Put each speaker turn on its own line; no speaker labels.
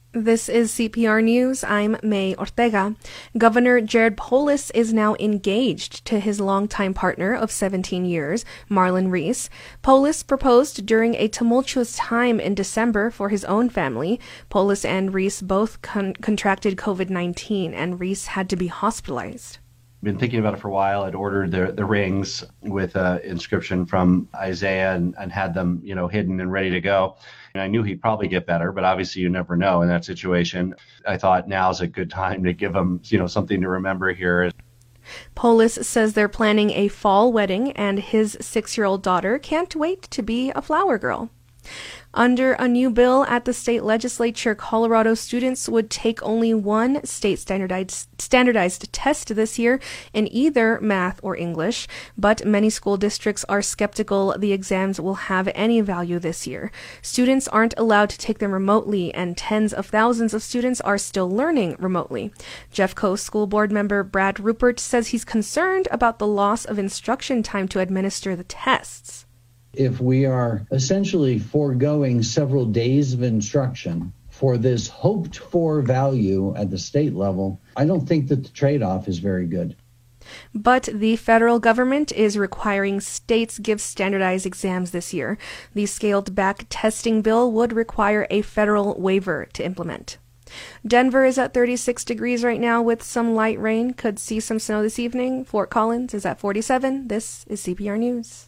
This is CPR News. I'm May Ortega. Governor Jared Polis is now engaged to his longtime partner of 17 years, Marlon Reese. Polis proposed during a tumultuous time in December for his own family. Polis and Reese both contracted COVID-19, and Reese had to be hospitalized.
Been thinking about it for a while. I'd ordered the rings with an inscription from Isaiah and had them, hidden and ready to go. And I knew he'd probably get better, but obviously you never know in that situation. I thought now's a good time to give him, something to remember here.
Polis says they're planning a fall wedding, and his 6-year-old daughter can't wait to be a flower girl. Under a new bill at the state legislature, Colorado students would take only one state standardized test this year in either math or English, but many school districts are skeptical the exams will have any value this year. Students aren't allowed to take them remotely, and tens of thousands of students are still learning remotely. Jeffco School Board member Brad Rupert says he's concerned about the loss of instruction time to administer the tests.
If we are essentially foregoing several days of instruction for this hoped-for value at the state level, I don't think that the trade-off is very good.
But the federal government is requiring states give standardized exams this year. The scaled-back testing bill would require a federal waiver to implement. Denver is at 36 degrees right now with some light rain. Could see some snow this evening. Fort Collins is at 47. This is CPR News.